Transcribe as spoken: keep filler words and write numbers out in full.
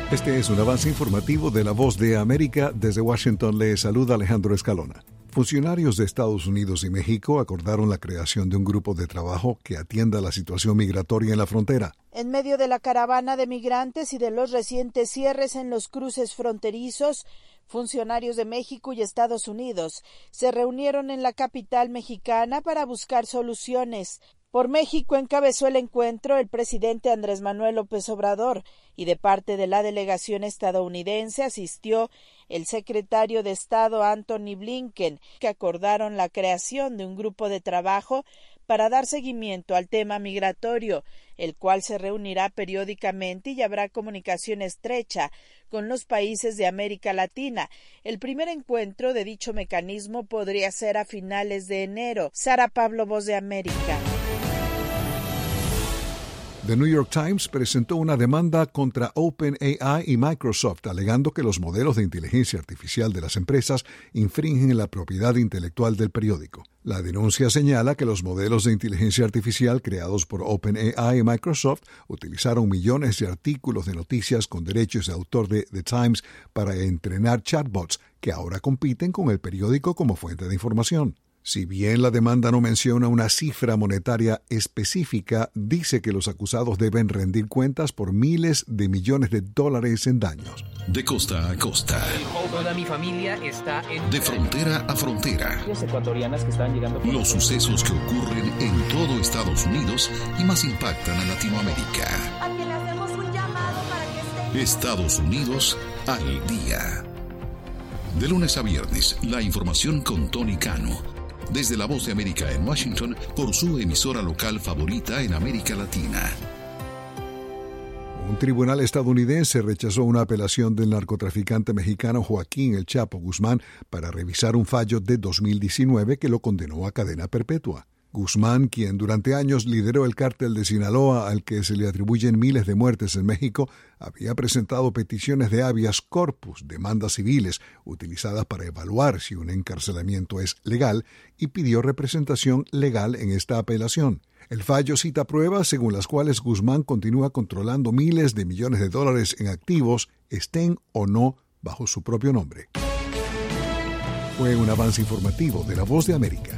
Este es un avance informativo de La Voz de América. Desde Washington le saluda Alejandro Escalona. Funcionarios de Estados Unidos y México acordaron la creación de un grupo de trabajo que atienda la situación migratoria en la frontera. En medio de la caravana de migrantes y de los recientes cierres en los cruces fronterizos, funcionarios de México y Estados Unidos se reunieron en la capital mexicana para buscar soluciones. Por México encabezó el encuentro el presidente Andrés Manuel López Obrador y de parte de la delegación estadounidense asistió el secretario de Estado Antony Blinken, que acordaron la creación de un grupo de trabajo para dar seguimiento al tema migratorio, el cual se reunirá periódicamente y habrá comunicación estrecha con los países de América Latina. El primer encuentro de dicho mecanismo podría ser a finales de enero. Sara Pablo, Voz de América. The New York Times presentó una demanda contra OpenAI y Microsoft, alegando que los modelos de inteligencia artificial de las empresas infringen la propiedad intelectual del periódico. La denuncia señala que los modelos de inteligencia artificial creados por OpenAI y Microsoft utilizaron millones de artículos de noticias con derechos de autor de The Times para entrenar chatbots que ahora compiten con el periódico como fuente de información. Si bien la demanda no menciona una cifra monetaria específica, dice que los acusados deben rendir cuentas por miles de millones de dólares en daños. De costa a costa. Toda mi familia está en... De frontera a frontera. Los ecuatorianas que están llegando... Por... Los sucesos que ocurren en todo Estados Unidos y más impactan a Latinoamérica. A quien le hacemos un llamado para que esté... Estados Unidos al día. De lunes a viernes, la información con Tony Cano. Desde La Voz de América en Washington, por su emisora local favorita en América Latina. Un tribunal estadounidense rechazó una apelación del narcotraficante mexicano Joaquín El Chapo Guzmán para revisar un fallo de dos mil diecinueve que lo condenó a cadena perpetua. Guzmán, quien durante años lideró el cártel de Sinaloa al que se le atribuyen miles de muertes en México, había presentado peticiones de habeas corpus, demandas civiles utilizadas para evaluar si un encarcelamiento es legal, y pidió representación legal en esta apelación. El fallo cita pruebas según las cuales Guzmán continúa controlando miles de millones de dólares en activos, estén o no bajo su propio nombre. Fue un avance informativo de La Voz de América.